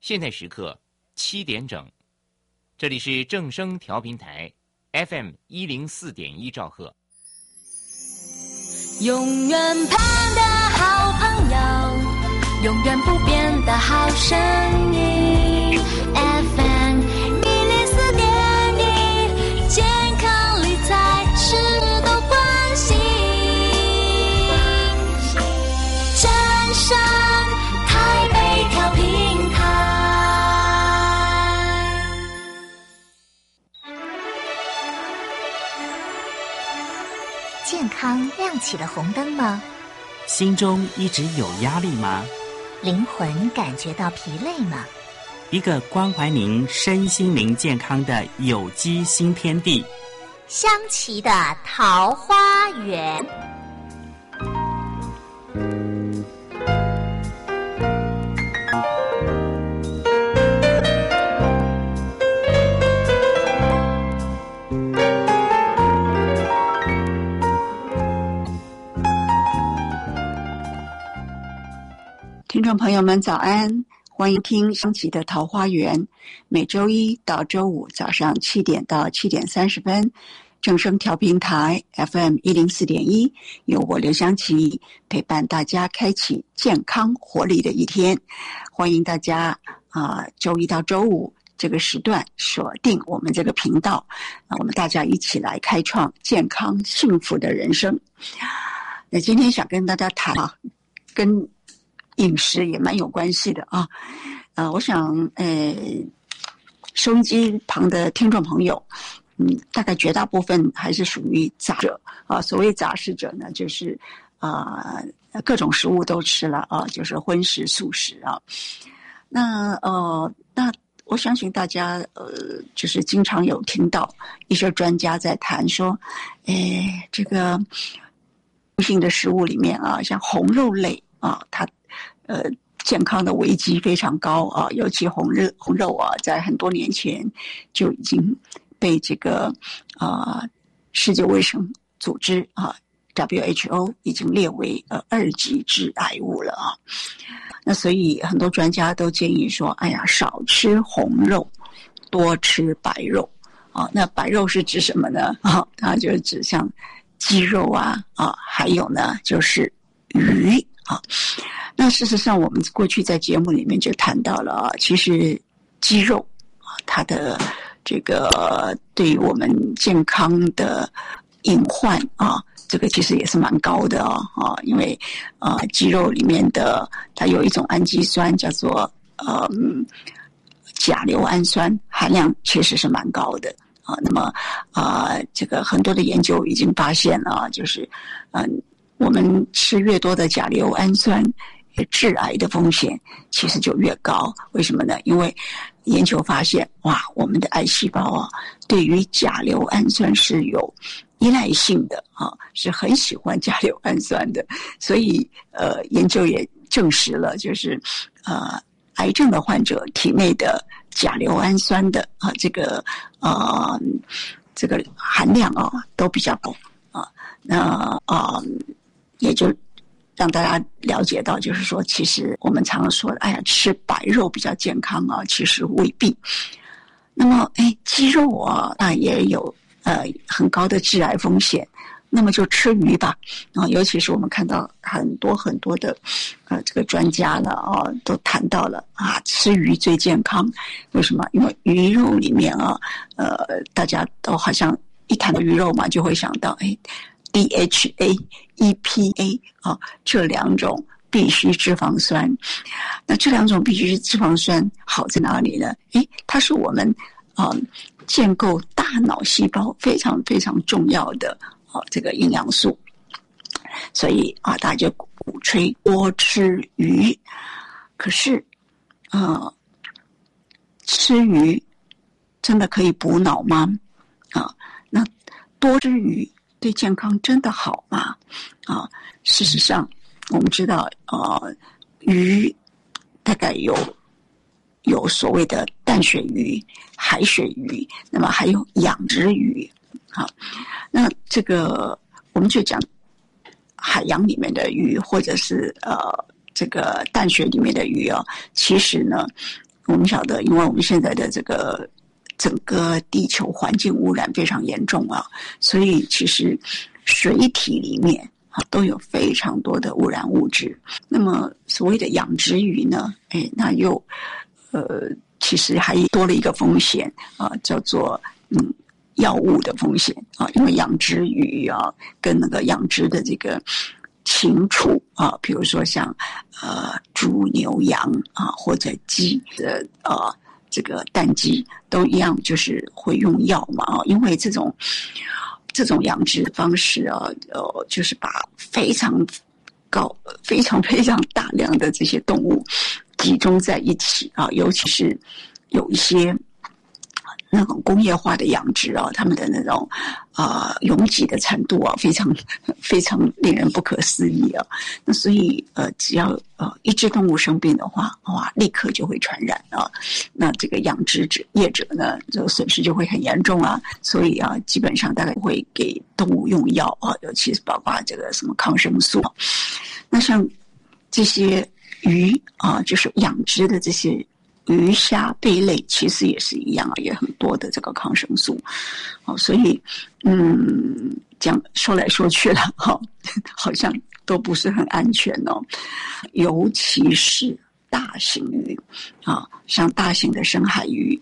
现在时刻7点整，这里是正声调频台 FM 104.1兆赫。 永远盼的好朋友，永远不变的好声音 FM 104.1，健康理财是都关心。正声台北调频台。 健康亮起了红灯吗？ 心中一直有压力吗？ 灵魂感觉到疲累吗？ 一个关怀您身心灵健康的有机新天地， 香琪的桃花源。 听众朋友们早安，欢迎听香琪的桃花源，每周一到周五早上7点到7点30分，正声调频台 FM 104.1，由我刘香琪陪伴大家开启健康活力的一天。欢迎大家周一到周五这个时段锁定我们这个频道，我们大家一起来开创健康幸福的人生。那今天想跟大家谈跟饮食也蛮有关系的我想收音机旁的听众朋友大概绝大部分还是属于杂者所谓杂食者呢，就是各种食物都吃了就是荤食素食那我相信大家就是经常有听到一些专家在谈说这个性的食物里面像红肉类它健康的危机非常高尤其红肉在很多年前就已经被这个世界卫生组织WHO 已经列为2级致癌物了那所以很多专家都建议说，少吃红肉，多吃白肉那白肉是指什么呢它就是指像鸡肉还有呢就是鱼那事实上我们过去在节目里面就谈到了其实鸡肉它的这个对于我们健康的隐患这个其实也是蛮高的因为鸡肉里面的它有一种氨基酸叫做甲硫氨酸含量其实是蛮高的那么这个很多的研究已经发现了就是我们吃越多的甲硫氨酸致癌的风险其实就越高。为什么呢？因为研究发现我们的癌细胞对于甲硫氨酸是有依赖性的是很喜欢甲硫氨酸的。所以研究也证实了就是癌症的患者体内的甲硫氨酸的这个含量都比较高那也就让大家了解到，就是说，其实我们常常说的，吃白肉比较健康其实未必。那么，鸡肉也有很高的致癌风险。那么就吃鱼吧尤其是我们看到很多的这个专家了都谈到了吃鱼最健康。为什么？因为鱼肉里面大家都好像一谈到鱼肉嘛，就会想到DHA、EPA 这两种必需脂肪酸。那这两种必需脂肪酸好在哪里呢？它是我们建构大脑细胞非常非常重要的这个营养素。所以大家就鼓吹多吃鱼。可是吃鱼真的可以补脑吗？那多吃鱼对健康真的好吗？事实上我们知道鱼大概有所谓的淡水鱼、海水鱼，那么还有养殖鱼那这个我们就讲海洋里面的鱼或者是这个淡水里面的鱼其实呢我们晓得，因为我们现在的这个整个地球环境污染非常严重啊，所以其实水体里面都有非常多的污染物质。那么所谓的养殖鱼呢，那又其实还多了一个风险啊，叫做药物的风险啊，因为养殖鱼啊跟那个养殖的这个禽畜啊，比如说像猪、牛、羊啊，或者鸡的这个蛋鸡都一样，就是会用药嘛啊，因为这种养殖方式啊，就是把非常大量的这些动物集中在一起啊，尤其是有一些那种工业化的养殖啊，他们的那种拥挤的程度啊，非常非常令人不可思议啊。那所以只要一只动物生病的话，哇，立刻就会传染啊。那这个养殖业者呢，这个损失就会很严重啊。所以啊，基本上大概会给动物用药啊，尤其是包括这个什么抗生素。那像这些鱼啊，就是养殖的这些鱼虾贝类其实也是一样啊，也很多的这个抗生素，所以讲说来说去了好像都不是很安全哦，尤其是大型鱼啊，像大型的深海鱼，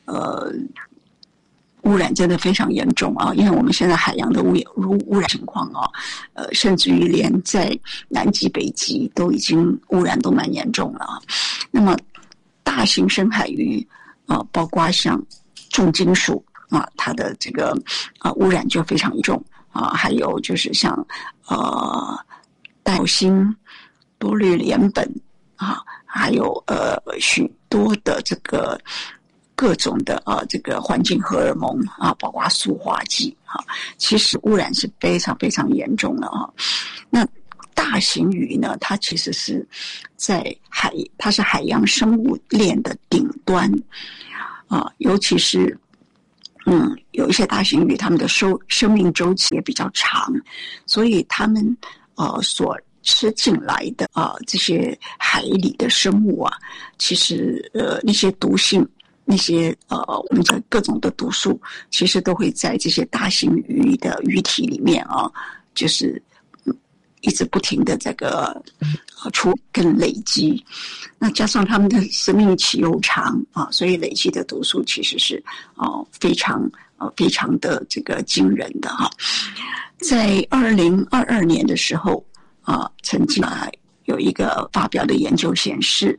污染真的非常严重啊！因为我们现在海洋的污染情况啊，甚至于连在南极、北极都已经污染都蛮严重了啊。那么大型深海鱼啊，包括像重金属啊，它的这个污染就非常严重啊。还有就是像带有锌、多氯联苯啊，还有许多的这个各种的这个环境荷尔蒙啊，包括塑化剂啊，其实污染是非常非常严重的啊。那大型鱼呢，它其实是它是海洋生物链的顶端啊，尤其是有一些大型鱼，它们的生命周期也比较长，所以它们所吃进来的这些海里的生物啊，其实那些毒性，那些我们的各种的毒素，其实都会在这些大型鱼的鱼体里面啊，就是一直不停的这个出跟累积。那加上它们的生命期又长啊，所以累积的毒素其实是非常的这个惊人的哈。在2022年的时候曾经有一个发表的研究显示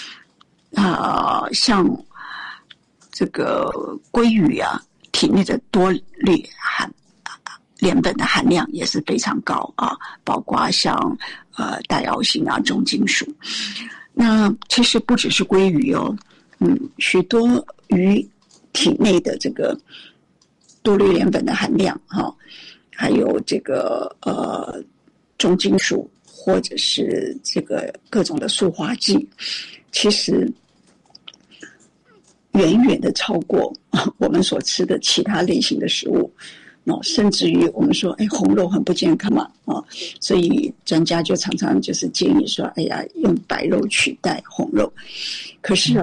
像这个鲑鱼啊，体内的多氯联苯的含量也是非常高啊，包括像带药性啊、重金属。那其实不只是鲑鱼哦，许多鱼体内的这个多氯联苯的含量还有这个重金属或者是这个各种的塑化剂，其实远远的超过我们所吃的其他类型的食物。甚至于我们说红肉很不健康嘛所以专家就常常就是建议说用白肉取代红肉。可是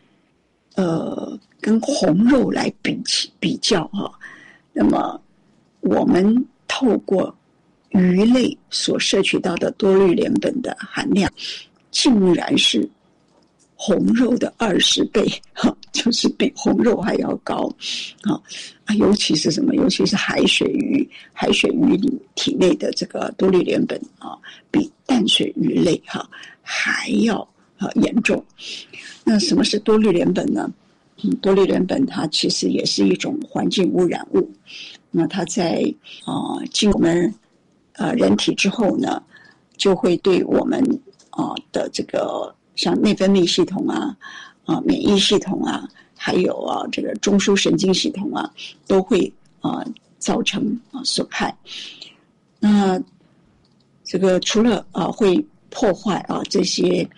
跟红肉来比较那么我们透过鱼类所摄取到的多氯联苯的含量竟然是红肉的20倍就是比红肉还要高尤其是什么？尤其是海水鱼里体内的这个多氯联苯比淡水鱼类还要严重。那什么是多氯联苯呢？多氯联苯它其实也是一种环境污染物。那它在进我们人体之后呢，就会对我们的这个像内分泌系统免疫系统还有这个中枢神经系统都会造成损害。那这个除了会破坏这些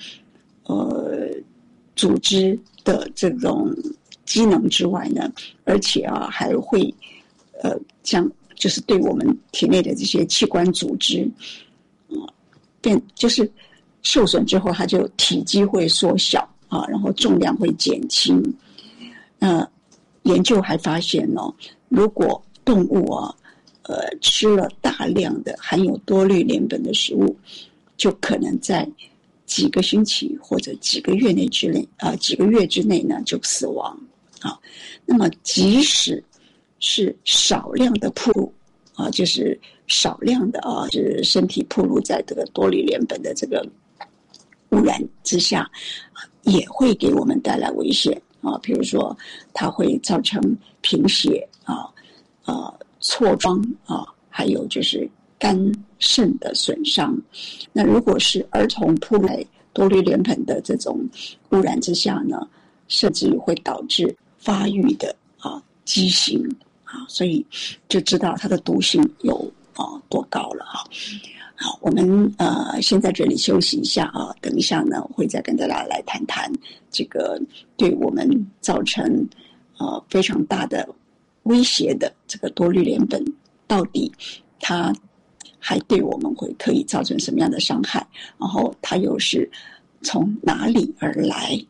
组织的这种机能之外呢，而且还会就是对我们体内的这些器官组织就是受损之后，它就体积会缩小啊，然后重量会减轻。研究还发现如果动物吃了大量的含有多氯联苯的食物，就可能在几个星期或者几个月之内呢就死亡啊。那么即使是少量的暴露啊，就是少量的就是身体暴露在这个多氯联苯的这个污染之下，也会给我们带来危险啊。比如说，它会造成贫血痤疮啊，还有就是肝肾的损伤。那如果是儿童暴露在多氯联苯的这种污染之下呢，甚至会导致发育的畸形啊，所以就知道它的毒性有多高了啊。好，我们先在这里休息一下啊，等一下呢会再跟大家来谈谈这个对我们造成非常大的威胁的这个多氯联苯，到底它还对我们可以造成什么样的伤害，然后它又是从哪里而来。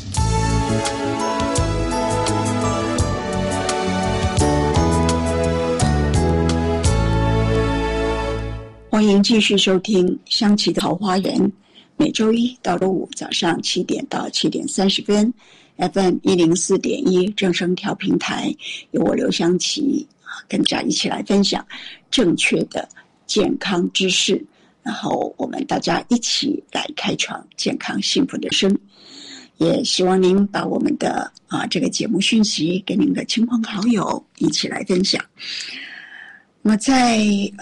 欢迎继续收听香琪的桃花源，每周一到周五早上7点到7点30分 FM 104.1正声调频台，由我刘香琪跟大家一起来分享正确的健康知识，然后我们大家一起来开创健康幸福的生。也希望您把我们的这个节目讯息给您的亲朋好友一起来分享。那么在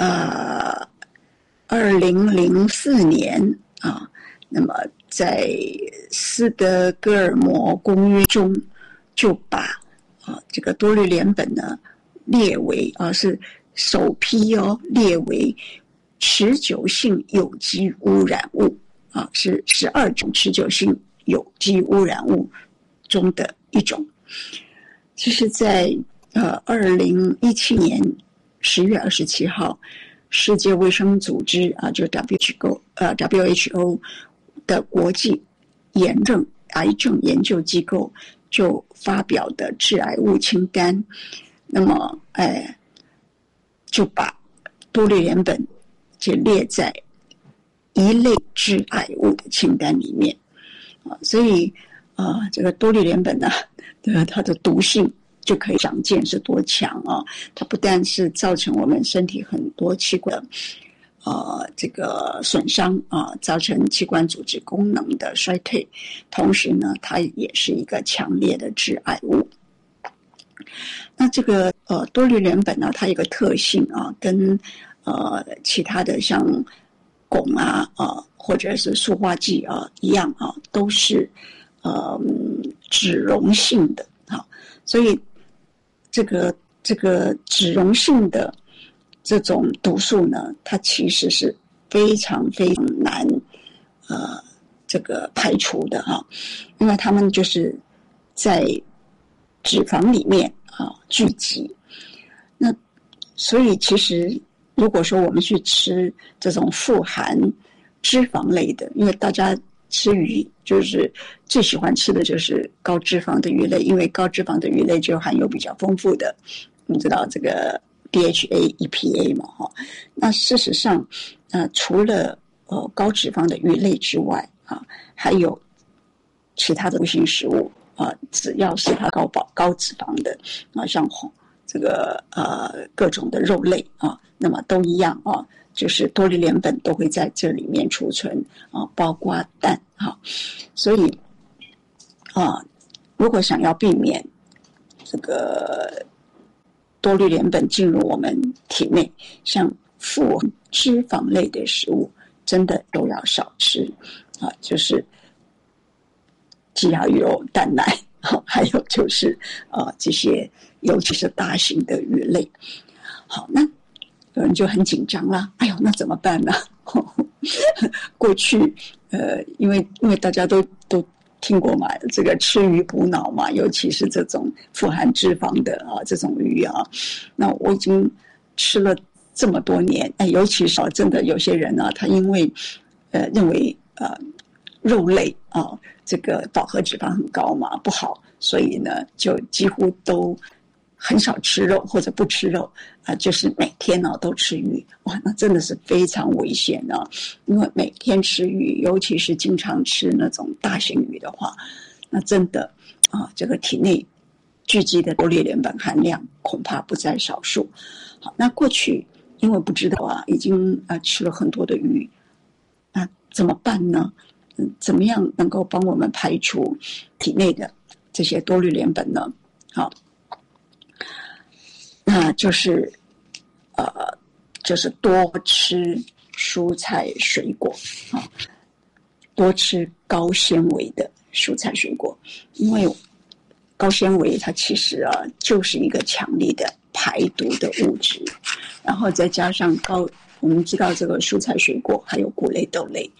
2004年那么在斯德哥尔摩公约中就把这个多氯联苯呢列为是首批列为持久性有机污染物是12种持久性有机污染物中的一种。其实在2017年10月27号，世界卫生组织就是 WHO 的国际癌症研究机构就发表的致癌物清单，那么就把多氯联苯就列在一类致癌物的清单里面所以这个多氯联苯呢，它的毒性就可以长见是多强它不但是造成我们身体很多器官这个损伤造成器官组织功能的衰退，同时呢它也是一个强烈的致癌物。那这个多氯联苯呢，它有一个特性跟其他的像汞或者是塑化剂一样都是脂溶性的所以这个脂溶性的这种毒素呢，它其实是非常非常难这个排除的因为它们就是在脂肪里面聚集。那所以其实如果说我们去吃这种富含脂肪类的，因为大家吃鱼就是最喜欢吃的就是高脂肪的鱼类，因为高脂肪的鱼类就含有比较丰富的你知道这个 DHA EPA 嘛那事实上除了高脂肪的鱼类之外还有其他的无性食物只要是它高脂肪的像这个各种的肉类那么都一样就是多氯联苯都会在这里面储存包括蛋所以如果想要避免这个多氯联苯进入我们体内，像富含脂肪类的食物真的都要少吃就是鸡鸭鱼肉蛋奶还有就是这些尤其是大型的鱼类。好，那有人就很紧张啦，哎呦那怎么办呢过去因为大家都听过嘛，这个吃鱼补脑嘛，尤其是这种富含脂肪的这种鱼那我已经吃了这么多年尤其是真的有些人他因为认为肉类啊，这个饱和脂肪很高嘛，不好，所以呢就几乎都很少吃肉或者不吃肉就是每天都吃鱼。哇，那真的是非常危险因为每天吃鱼，尤其是经常吃那种大型鱼的话，那真的这个体内聚集的多列联苯含量恐怕不在少数。好，那过去因为不知道已经吃了很多的鱼，那怎么办呢？怎么样能够帮我们排除体内的这些多氯联苯呢？好，那就是多吃蔬菜水果多吃高纤维的蔬菜水果，因为高纤维它其实就是一个强力的排毒的物质，然后再加上我们知道这个蔬菜水果还有谷类豆类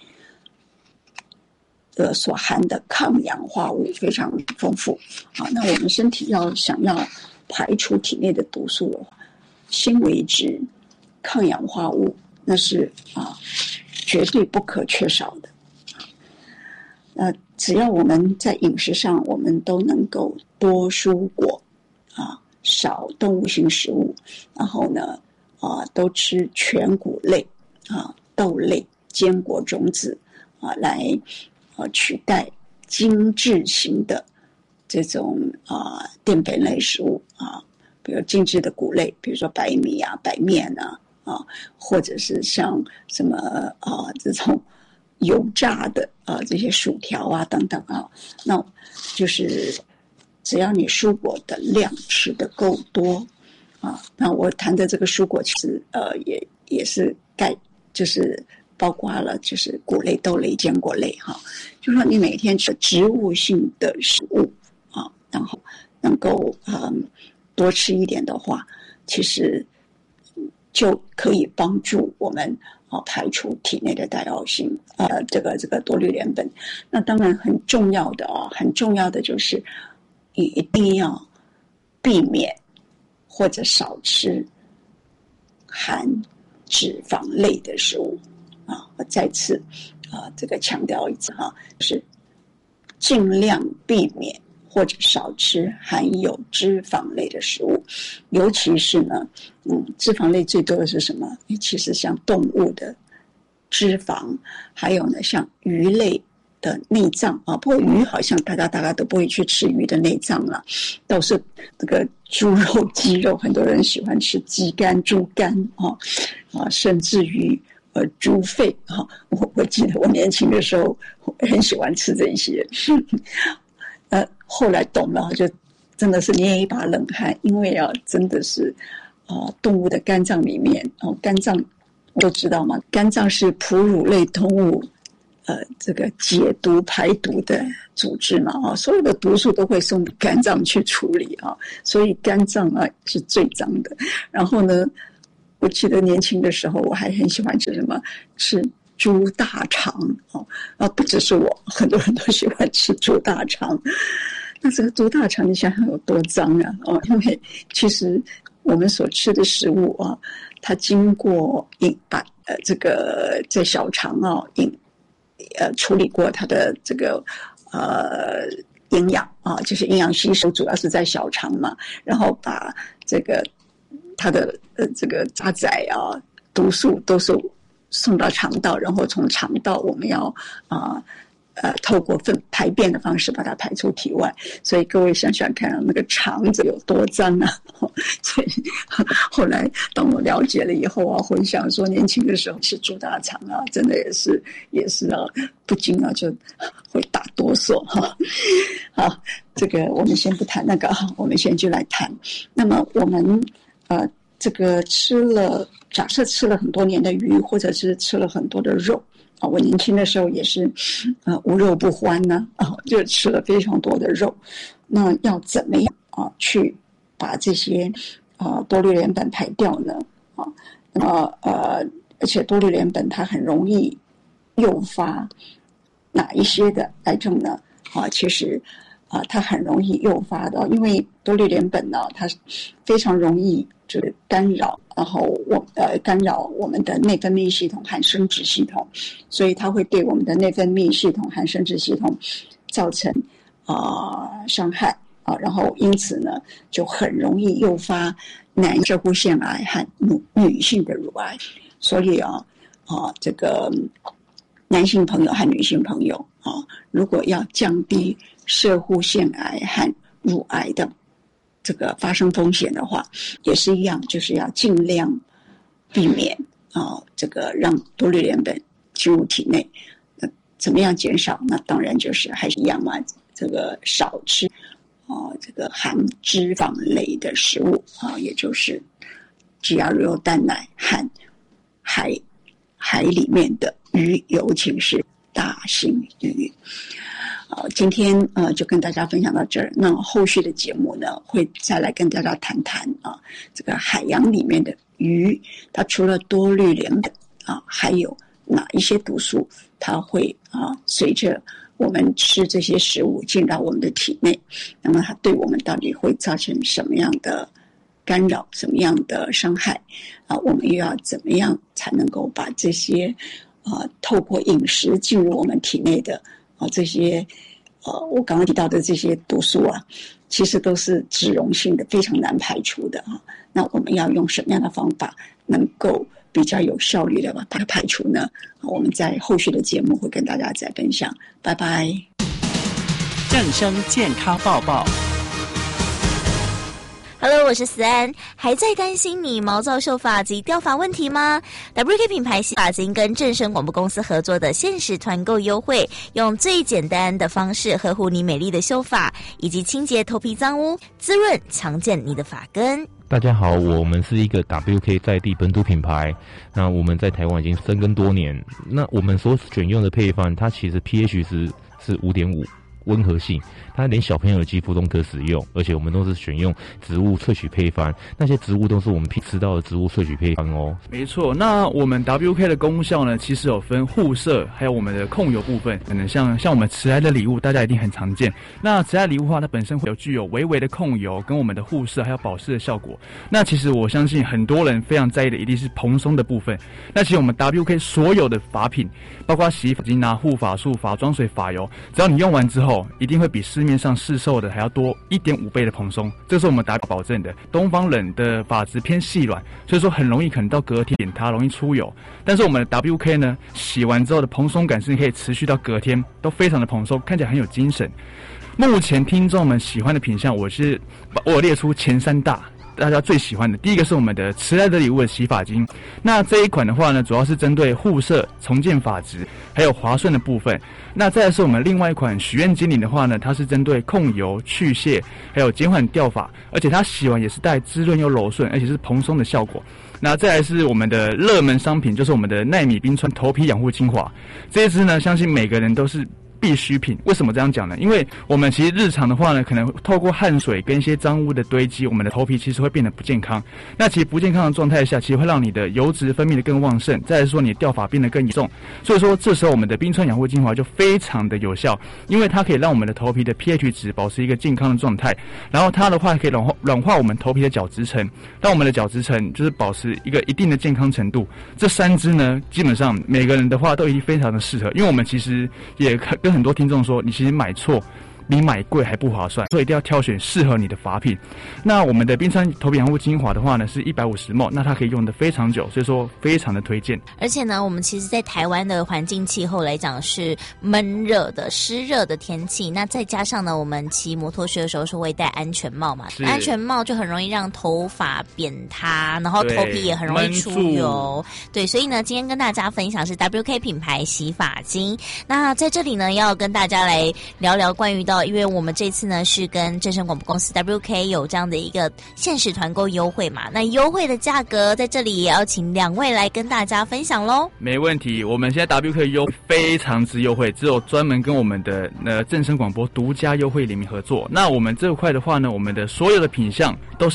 所含的抗氧化物非常丰富那我们身体想要排除体内的毒素的话，纤维质、抗氧化物那是绝对不可缺少的只要我们在饮食上我们都能够多蔬果少动物性食物，然后呢都吃全谷类豆类、坚果、种子来取代精致型的这种淀粉类食物比如精致的谷类，比如说白米白面或者是像什么这种油炸的这些薯条等等那就是只要你蔬果的量吃得够多那我谈的这个蔬果其实也是就是包括了就是谷类、豆类、坚果类就说你每天吃植物性的食物然后能够多吃一点的话，其实就可以帮助我们排除体内的带药性这个多氯联苯。那当然很重要的就是一定要避免或者少吃含脂肪类的食物我再次这个强调一次就是尽量避免或者少吃含有脂肪类的食物，尤其是呢脂肪类最多的是什么？其实像动物的脂肪，还有呢像鱼类的内脏不过鱼好像大家都不会去吃鱼的内脏了，都是这个猪肉、鸡肉，很多人喜欢吃鸡肝、猪肝甚至于猪肺我记得我年轻的时候很喜欢吃这些后来懂了就真的是捏一把冷汗，因为真的是动物的肝脏里面肝脏都知道吗？肝脏是哺乳类动物这个解毒排毒的组织嘛所有的毒素都会送肝脏去处理所以肝脏是最脏的。然后呢，我记得年轻的时候我还很喜欢吃什么？吃猪大肠不只是我，很多人都喜欢吃猪大肠。那这个猪大肠你想想有多脏因为其实我们所吃的食物它经过这个在小肠处理过它的这个营养就是营养吸收主要是在小肠嘛，然后把这个它的这个渣滓毒素都是送到肠道，然后从肠道我们要透过排便的方式把它排出体外。所以各位想想看那个肠子有多脏所以后来当我了解了以后回想说年轻的时候吃猪大肠真的也是不禁就会打哆嗦好，这个我们先不谈那个我们先就来谈。那么我们这个假设吃了很多年的鱼，或者是吃了很多的肉我年轻的时候也是无肉不欢就吃了非常多的肉。那要怎么样去把这些多氯联苯排掉呢那么而且多氯联苯它很容易诱发哪一些的癌症呢其实它很容易诱发的，因为多氯联苯呢，它非常容易就是干扰，然后干扰我们的内分泌系统和生殖系统，所以它会对我们的内分泌系统和生殖系统造成伤害然后因此呢，就很容易诱发男射护腺癌和女性的乳癌，所以这个男性朋友和女性朋友如果要降低射护腺癌和乳癌的这个发生风险的话，也是一样，就是要尽量避免这个让多氯联苯进入体内。怎么样减少？那当然就是还是一样嘛，这个少吃这个含脂肪类的食物也就是鸡鸭肉蛋奶和海里面的鱼，尤其是大型鱼。今天就跟大家分享到这儿。那后续的节目呢，会再来跟大家谈谈这个海洋里面的鱼，它除了多氯联苯还有哪一些毒素，它会随着我们吃这些食物进到我们的体内，那么它对我们到底会造成什么样的干扰，什么样的伤害我们又要怎么样才能够把这些透过饮食进入我们体内的这些我刚刚提到的这些毒素其实都是脂溶性的，非常难排除的那我们要用什么样的方法能够比较有效率的把它排除呢？我们在后续的节目会跟大家再分享。拜拜。 正声健康报报。 Hello， 我是思安。还在担心你毛躁秀发及掉发问题吗？ WK 品牌洗发精跟正声广播公司合作的限时团购优惠，用最简单的方式呵护你美丽的秀发，以及清洁头皮脏污，滋润强健你的发根。 大家好，我们是一个 WK 在地本土品牌，那我们在台湾已经深耕多年。那我们所选用的配方，它其实 pH 是 5.5， 温和性，它连小朋友的肌肤都可使用，而且我们都是选用植物萃取配方，那些植物都是我们吃到的植物萃取配方哦。 没错，那我们 WK 的功效呢，其实有分护色，还有我们的控油部分。可能像我们迟来的礼物，大家一定很常见。那迟来礼物的话，它本身会有具有微微的控油，跟我们的护色还有保湿的效果。那其实我相信很多人非常在意的一定是蓬松的部分。那其实我们 WK 所有的发品，包括洗发精护发素、发妆水、发油，只要你用完之后，一定会比市面上市售的还要多 1.5 倍的蓬松，这是我们WK保证的。东方人的发质偏细软，所以说很容易可能到隔天扁塌，容易出油。但是我们的 WK 呢，洗完之后的蓬松感是可以持续到隔天，都非常的蓬松，看起来很有精神。目前听众们喜欢的品项，我有列出前3大。大家最喜欢的，第一个是我们的迟来的礼物的洗发精。那这一款的话呢，主要是针对护色、重建发质，还有滑顺的部分。那再来是我们另外一款许愿精灵的话呢，它是针对控油、去屑，还有减缓掉发，而且它洗完也是带滋润又柔顺，而且是蓬松的效果。那再来是我们的热门商品，就是我们的奈米冰川头皮养护精华。这一支呢，相信每个人都是必需品。为什么这样讲呢？因为我们其实日常的话呢，可能透过汗水跟一些脏污的堆积，我们的头皮其实会变得不健康。那其实不健康的状态下，其实会让你的油脂分泌的更旺盛，再来说你的掉发变得更严重。所以说这时候我们的冰川养护精华就非常的有效，因为它可以让我们的头皮的 pH 值保持一个健康的状态，然后它的话可以软化我们头皮的角质层，让我们的角质层就是保持一个一定的健康程度。这3支呢，基本上每个人的话都一定非常的适合，因为我们其实也跟很多听众说，你其实买错比买贵还不划算，所以一定要挑选适合你的发品。那我们的冰川头皮养护精华的话呢，是150ml， 那它可以用得非常久，所以说非常的推荐。 而且呢，我们其实在台湾的环境气候来讲是闷热的、湿热的天气，那再加上呢，我们骑摩托车的时候是会戴安全帽嘛，安全帽就很容易让头发扁塌，然后头皮也很容易出油。对，所以呢，今天跟大家分享是 WK 品牌洗发精。那在这里呢，要跟大家来聊聊关于因为我们这次呢是跟正声广播公司 WK 有这样的一个限时团购优惠嘛，那优惠的价格在这里也要请2位来跟大家分享咯。 没问题，我们现在 WK 优惠非常之优惠，只有专门跟我们的正声广播独家优惠联名合作。那我们这块的话呢，我们的所有的品项都是打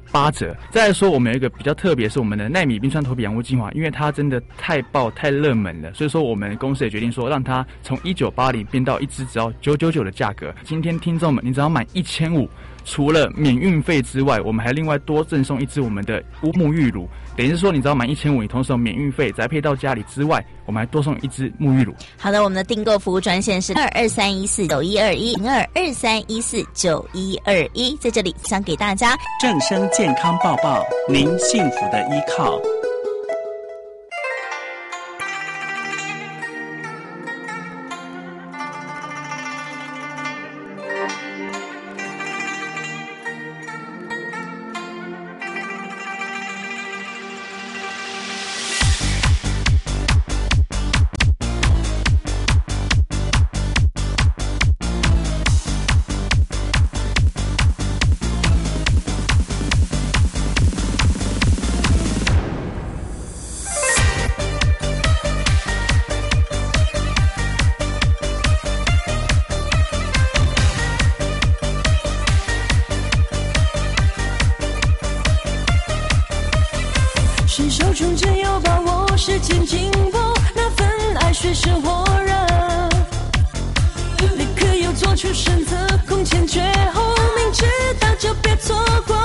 8折。再来说，我们有一个比较特别是我们的奈米冰川头皮养护精华，因为它真的太爆太热门了，所以说我们公司也决定说让它从1980变到一支只要999的价格。今天听众们，你只要满1500，除了免运费之外，我们还另外多赠送一支我们的沐浴乳。等于是说，你只要满1500，你同时有免运费，再配到家里之外，我们还多送一支沐浴乳。 好的，我们的订购服务专线是0223149121，0223149121，在这里想给大家正声健康报报，您幸福的依靠。 是手中只有把握，时间紧迫，那份爱水深火热，立刻又做出选择，空前绝后，明知道就别错过。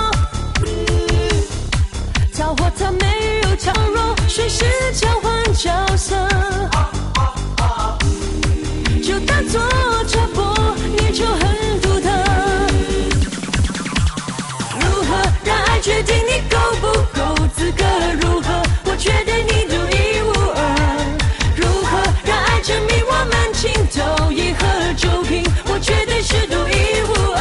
桃花它没有娇弱，随时交换角色，就当作插播，你就很独特。如何让爱决定你够不够资格？如何我觉得你独一无二？如何让爱证明我们情投意合？就凭我绝对是独一无二。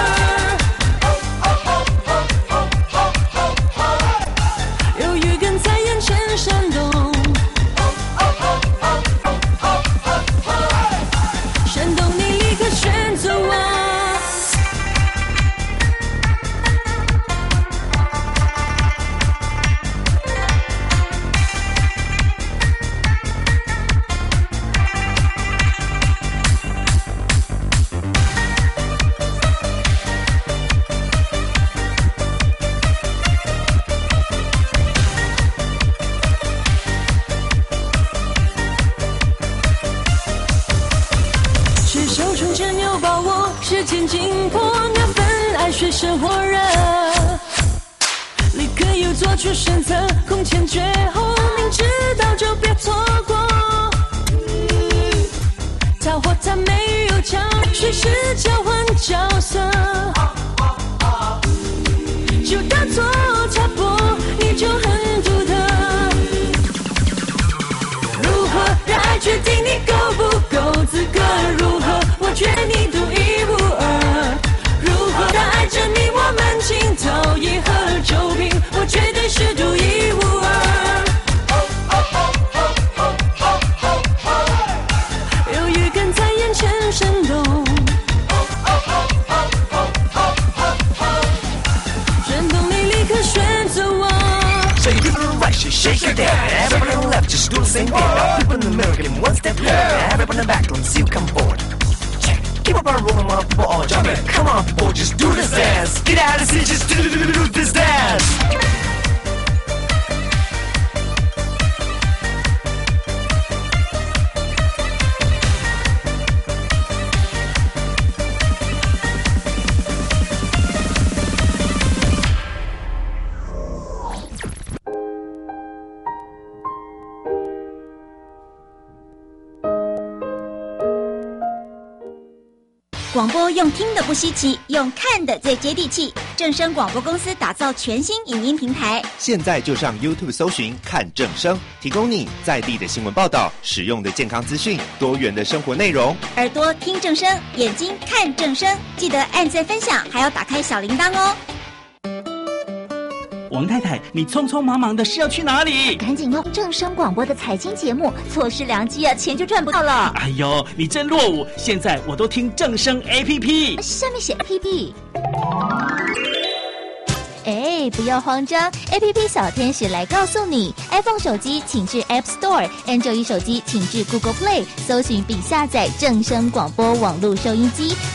有预感在眼前闪动，闪动你立刻选择我。时间紧迫，那份爱水深火热，立刻又做出选择，空前绝后，明知道就别错过。桃花它没有巧，随时交换角色，就当作插播，你就很独特。如何让爱决定你够不够资格？如何我觉得你独一无二？如何让爱证明我们情投意合？就凭我绝对是独一无二。有预感在眼前闪动，闪动你立刻选择我。 So you people on the right, shake your damn. Everybody on the left, just do the same thing. Now people in the middle, give them one step forward. Everybody in the back, let's see you come forward. Keep up our rolling while people all jumping. Come on, people, just do this dance. Get out of the seat, just do this dance. 广播用听的不稀奇，用看的最接地气。正声广播公司打造全新影音平台， 现在就上 YouTube 搜寻看正声，提供你在地的新闻报道、实用的健康资讯、多元的生活内容。 耳朵听正声，眼睛看正声，记得按赞分享，还要打开小铃铛哦。 王太太，你匆匆忙忙的是要去哪里？ 赶紧用正声广播的财经节目，错失良机啊，钱就赚不到了。 哎呦，你真落伍！现在我都听正声 APP， 上面写 APP。哎，不要慌张 ，APP 小天使来告诉你 ，iPhone 手机请至 App Store，Android 手机请至 Google Play， 搜寻并下载正声广播网络收音机。